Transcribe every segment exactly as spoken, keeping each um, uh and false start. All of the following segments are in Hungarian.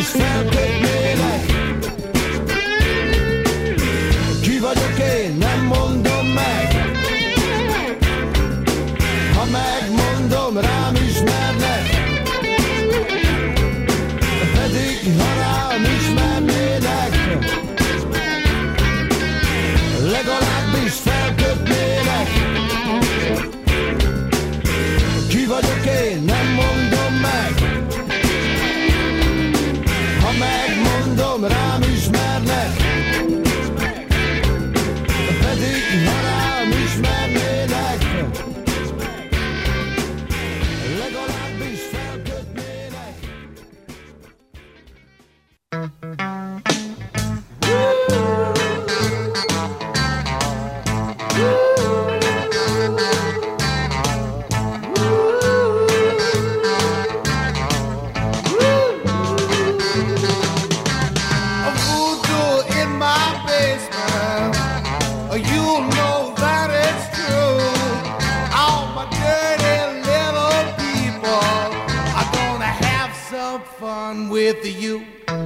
felkötnélek. Ki vagyok én, nem mondom meg. Ha megmondom, rám ismernek. Pedig ha rám ismernének, legalábbis felkötnélek. Ki vagyok én, nem mondom meg. Ha megmondom, rám ismernek. Pedig ha rám ismernének, legalábbis felkötnének. With you,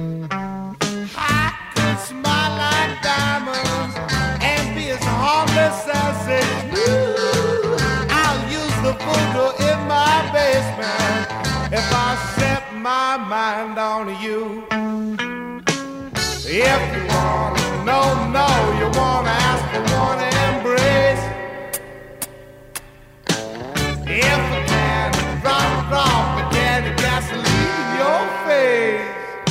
I could smile like diamonds and be as harmless as a smooth. I'll use the voodoo in my basement if I set my mind on you. If you wanna know, no, you wanna ask for one embrace. If I can drop, drop again, the gasoline in your face.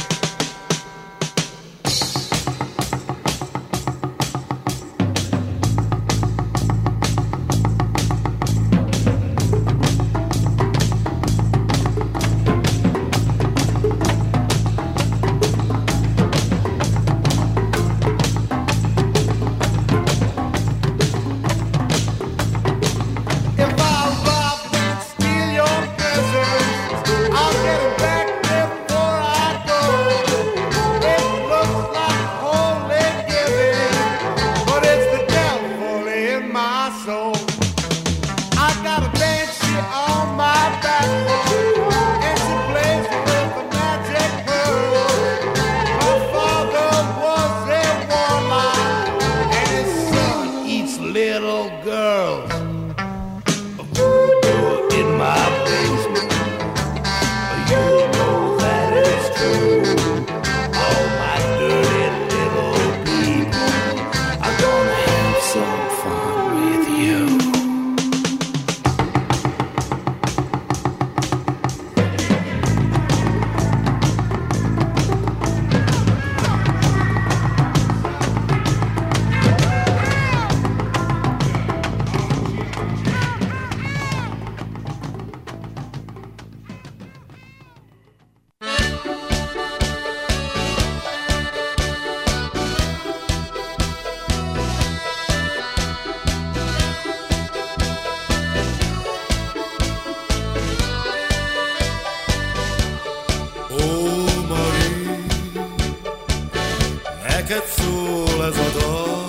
Neked szól ez a dal,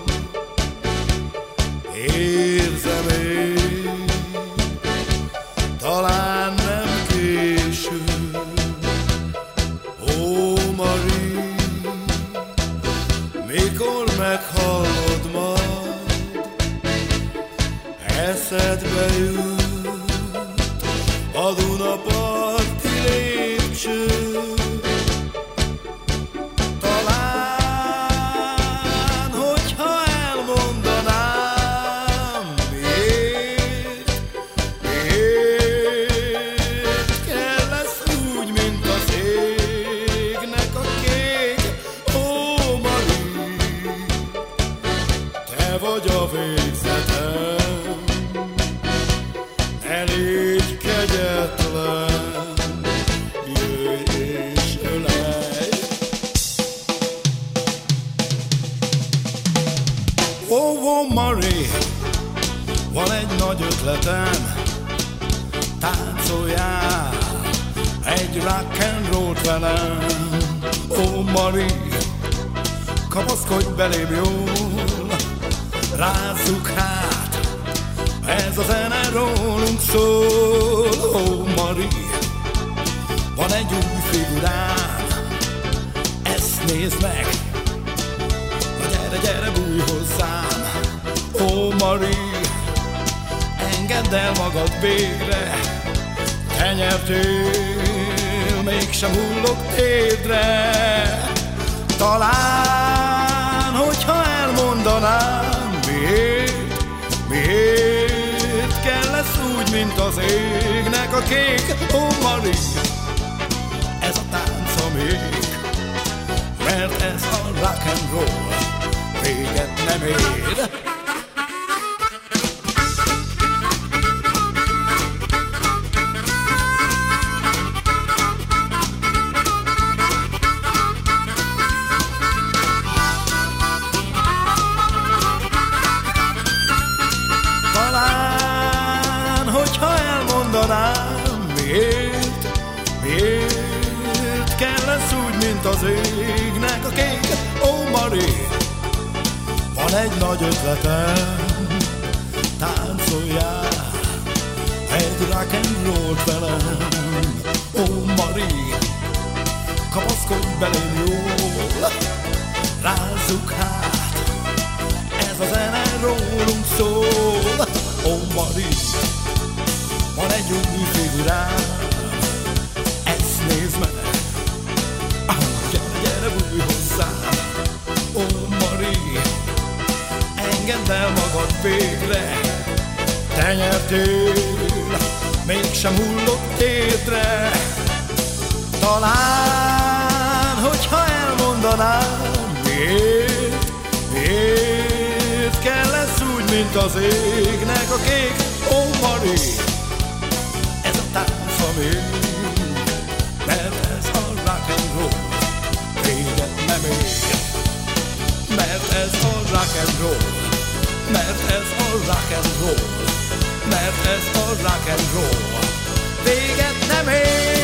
érzem én, talán nem késő. Ó, Marie, mikor meghallod majd, eszedbe jut a Dunaparti lépcső. Van egy nagy ötletem, táncoljál egy rock and roll-t velem. Ó, Marie, kapaszkodj belém jól, rázzuk hát, ez a zene rólunk szól. Ó, Marie, van egy új figurám, ezt nézd meg. Na gyere, gyere, bújj hozzám. Ó, Marie, engedd el magad végre. Te nyertél, mégsem hullok térdre. Talán, hogyha elmondanám, miért, miért kell lesz úgy, mint az égnek a kék. Ó, Marie, ez a tánc a még, mert ez a rock and roll véget nem ér. Miért, miért kell lesz úgy, mint az égnek a kék? Ó, Marie, van egy nagy ötletem, táncoljál egy rock and roll-t velem. Ó, Marie, kapaszkodj belém jól, rázzuk hát, ez a zene rólunk szól. Ó, Marie, van egy új figurám, ezt nézd meg. Ah, gyere, gyere, bújj hozzám. Ó, Marie, engedd el magad végre. Te nyertél, mégsem hullott térdre. Talán, hogyha elmondanám, miért, miért kell lesz úgy, mint az égnek a kék. Ó, Marie, tánc a még, mert ez a rock and roll véget nem ér. Mert ez a rock and roll, mert ez a rock and roll, mert ez a rock and roll véget nem ér.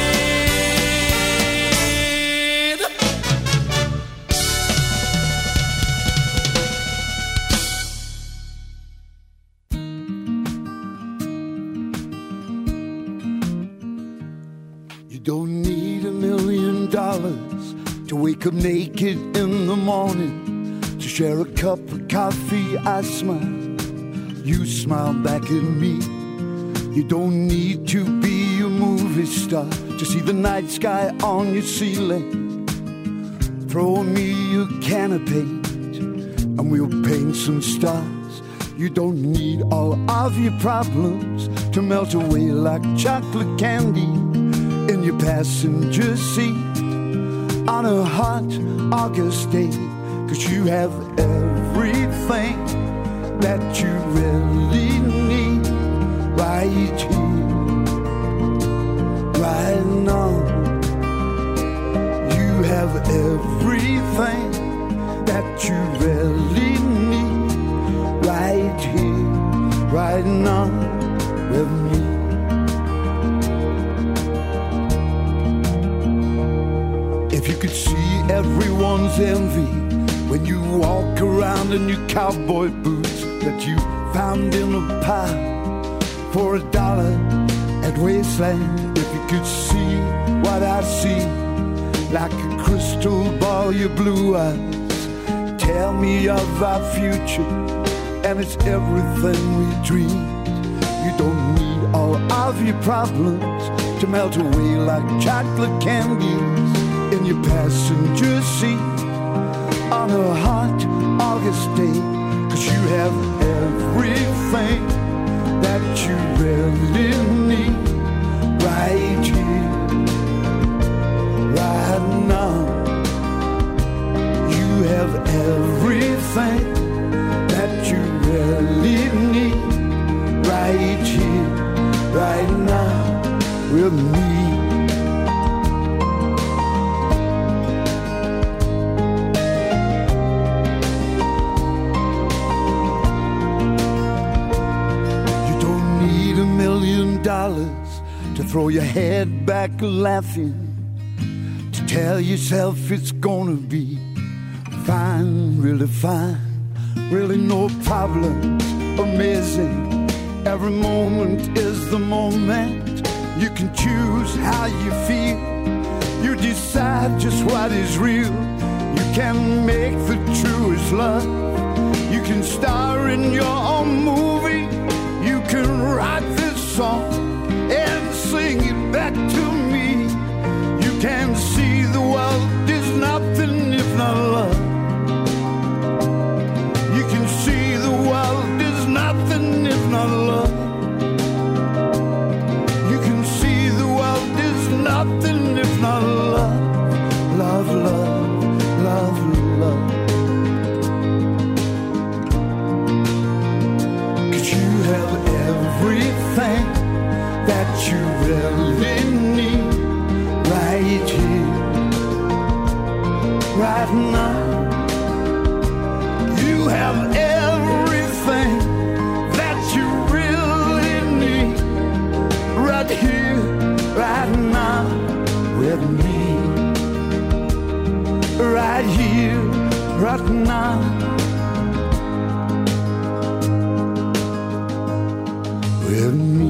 Don't need a million dollars to wake up naked in the morning, to share a cup of coffee. I smile, you smile back at me. You don't need to be a movie star to see the night sky on your ceiling. Throw me a can of paint and we'll paint some stars. You don't need all of your problems to melt away like chocolate candy in your passenger seat on a hot August day, 'cause you have everything that you really need right here, right now. You have everything that you really need right here, right now with me. If you could see everyone's envy when you walk around in your cowboy boots that you found in a pile for a dollar at Wasteland. If you could see what I see, like a crystal ball, your blue eyes tell me of our future, and it's everything we dreamed. You don't need all of your problems to melt away like chocolate candies in your passenger seat on a hot August day, 'cause you have everything that you really need right here, right now. You have everything that you really need right here, right now with me. Dollars to throw your head back laughing, to tell yourself it's gonna be fine, really fine, really no problems, amazing. Every moment is the moment. You can choose how you feel, You decide just what is real. You can make the truest love. You can star in your own movie. You can write this song and sing it back to me. You can see the world is nothing if not love. You can see the world is nothing if not love. You can see the world is nothing if not love. Love, love, love, love. 'Cause you have everything that you really need right here, right now. You have everything that you really need right here, right now with me. Right here, right now with me.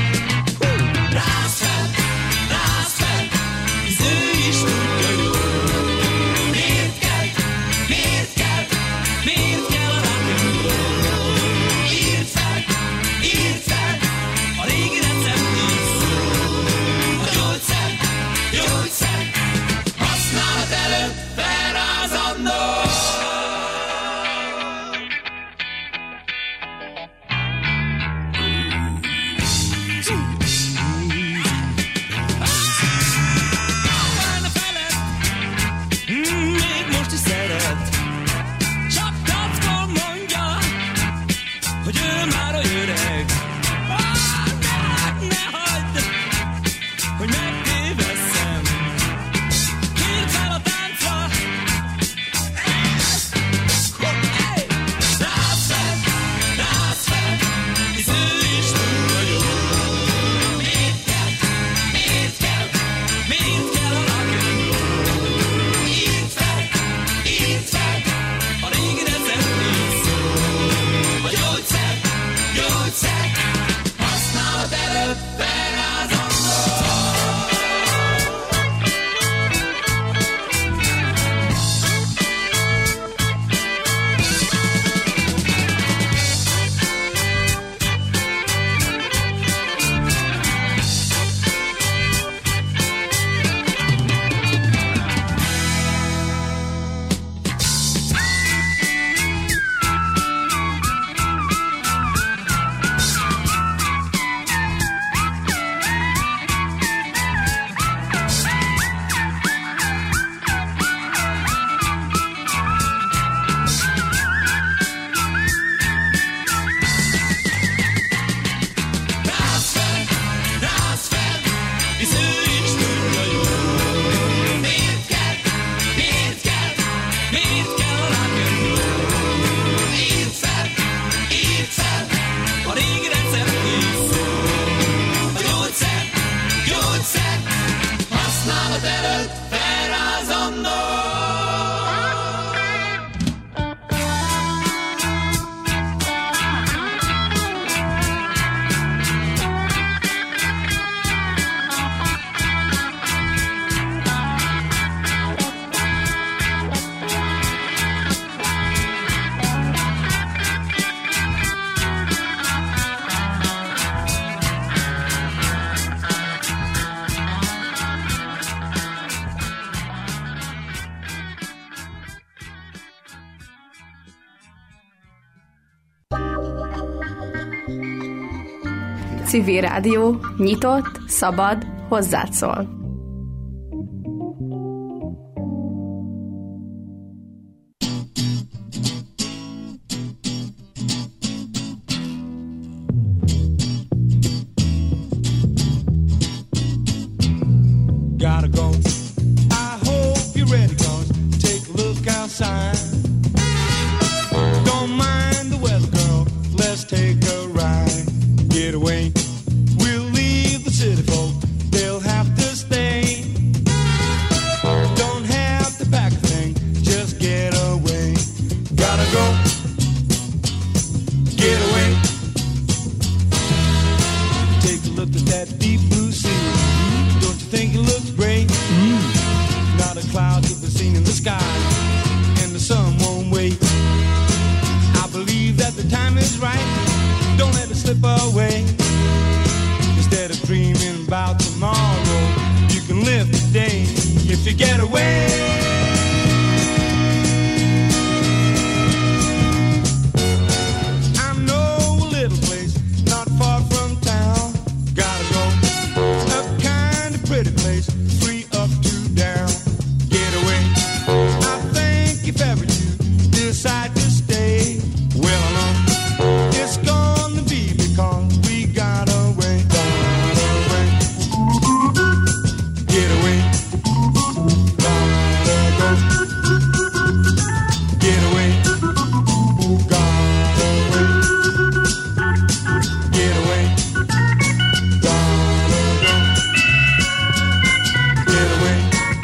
Rász fel, rász fel, hisz ő is tudja jól. Civil Rádió, nyitott, szabad, hozzád szól. Gotta go. I hope you're ready, cause take a look outside. Don't mind the weather, girl, let's take a ride. Get away, we'll leave the city folk, they'll have to stay. Don't have to pack a thing, just get away. Gotta go, get away. Take a look at that deep blue sea. Don't you think it looks great? Mm. Not a cloud to be seen in the sky, and the sun won't wait. I believe that the time is right. Don't let it slip away. Instead of dreaming about tomorrow, you can live today if you get away. I know a little place not far from town. Gotta go. A kind of pretty place, free up to down. Get away. I think if ever you decide to stay, well, I know it's gonna be because we got away. Got away. Get away. Gotta go. Get away. Gotta wait. Get away. Gotta go. Get away.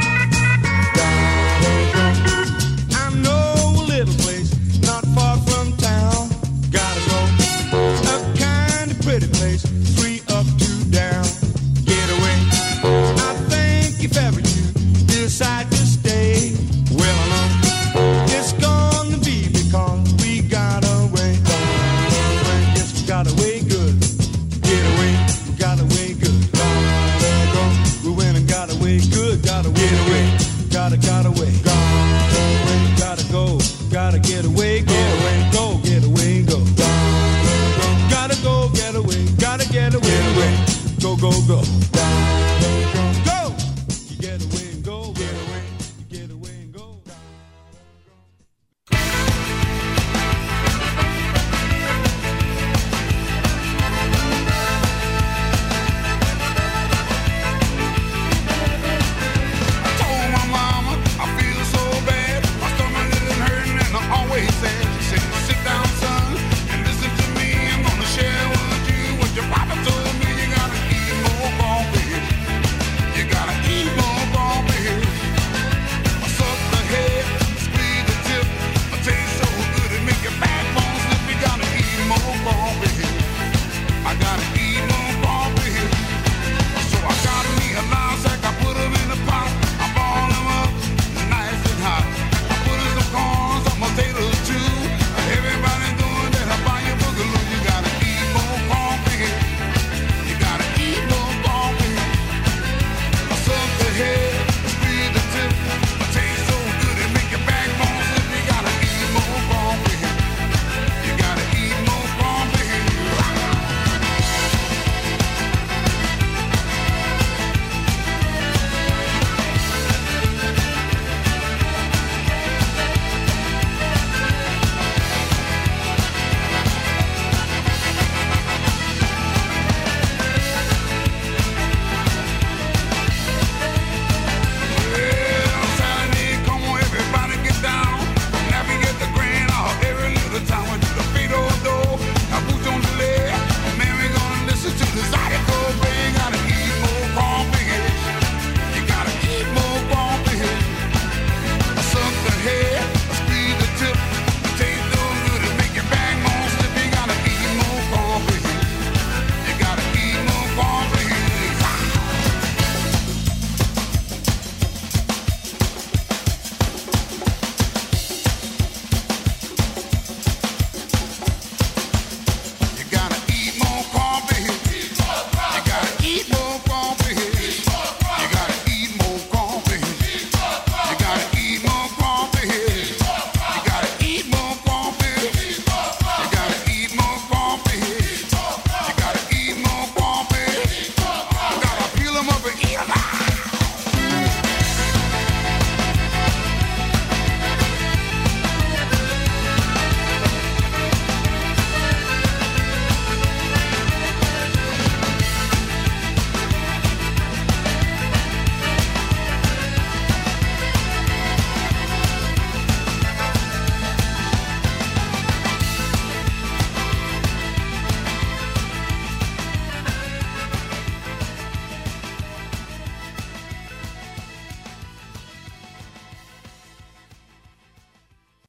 Gotta go. I know a little place not far from town. Gotta go. A kind of pretty place, free up to down. Get away. I think if ever you decide to stay, well, I know it's gonna be because we got away. Got away. Yes, we got away good. Get away. We got away good. Gotta go. We went and got away good. Gotta get away. Gotta, got away. Gotta away. Gotta go. Gotta get away. Get away. Go. Get away. Go. Gotta go. Get away. Gotta get away. Get away. Go. Go. Go. Go. You get away and go. Get away. You get away and go. Told my mama I feel so bad. My stomach isn't hurting and I'm always sad. She said, sit down, son, and listen to me. I'm gonna share with you what your papa told me. You gotta eat more corn.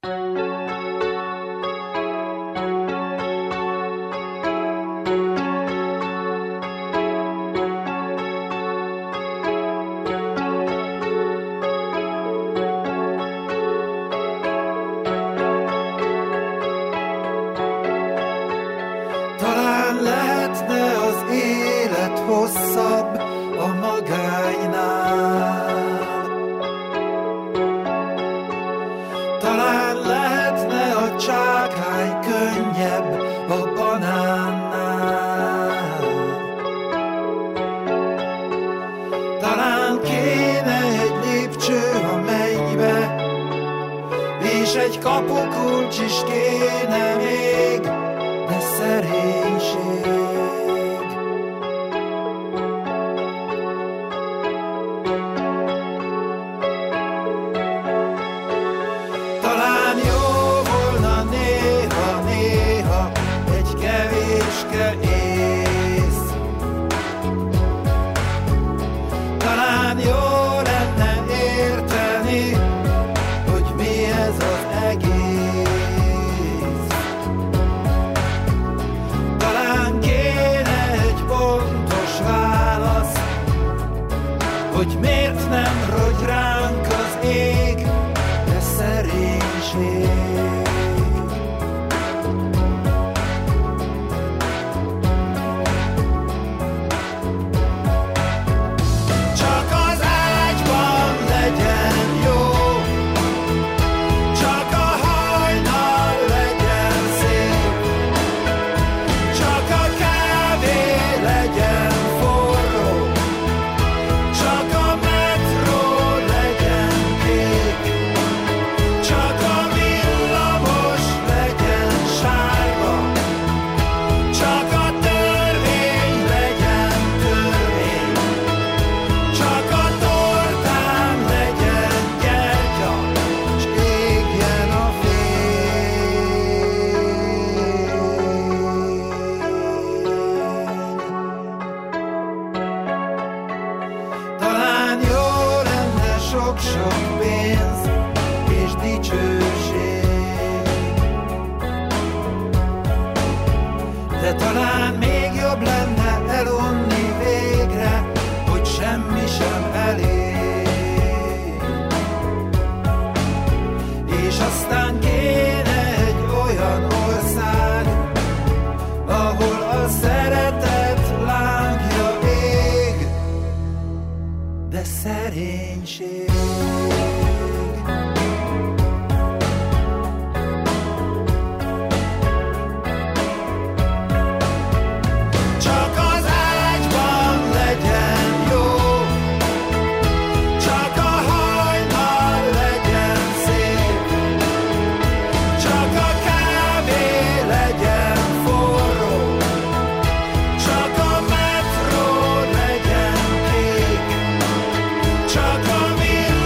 Csak a villamos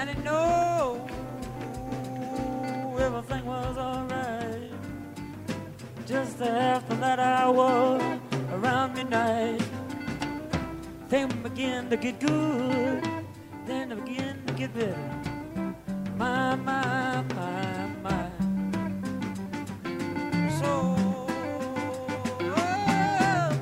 and I know everything was alright. Just after that hour, around midnight, things begin to get good, then they begin to get better.